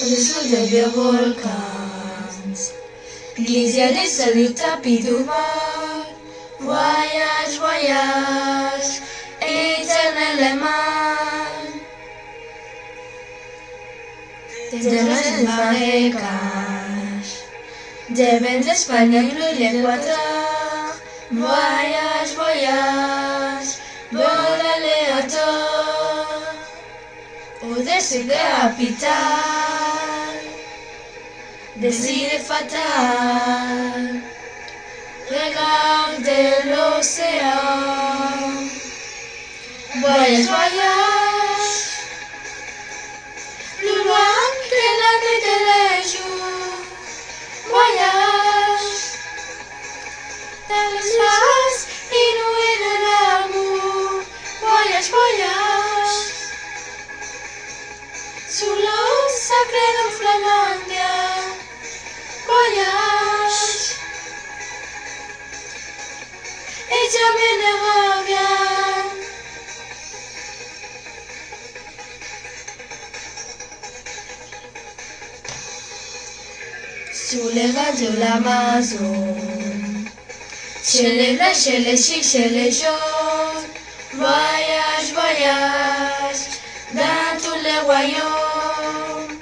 au-dessous des volcans, glisse des saluts tapis de vol. Voyage, voyage, éternellement. Des jeunes marécages, des bains espagnols de l'équateur. Voyage, voyage, vol aléatoire, au-dessus des capitales, des idées fatales. Regardez l'océan. Voyage, voyage, plus loin que la nuit et les jours. Voyage, dans l'espace inouï de l'amour. Voyage, voyage, sous l'eau sacrée de Flamandia. Voyage, et jamais ne reviens. Sur les rangs de l'Amazone, chez les bleus, chez les chics, chez les jaunes. Voyage, voyage, dans tous les royaumes.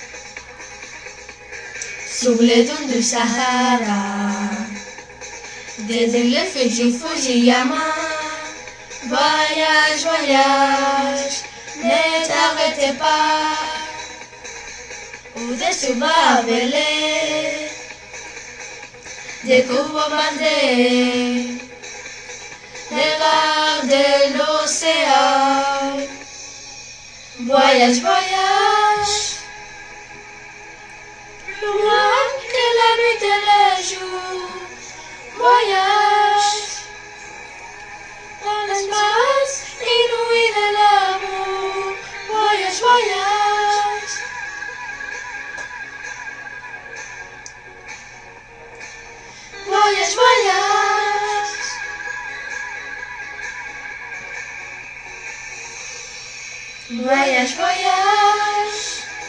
Sur les dunes du Sahara, des îles Fidji, Fujiyama. Voyage, voyage, ne t'arrêtez pas. Au-dessus Babelais, découvre Mandé. Regardez l'océan. Voyage, voyage, plus loin que la nuit et le jour. Voyage, dans l'espace inouï de l'amour. Voyage, voyage, voyage, voyage, voyage, voyage,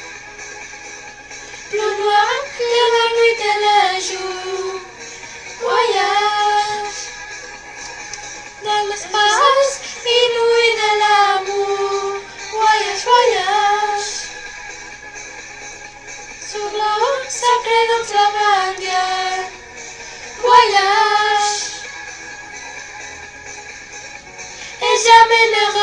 plus loin que la nuit et le jour. Voyage, dans l'espace inouï de l'amour. Voyage, voyage, sur l'eau sacrée de Flamandia. Voyage, et jamais ne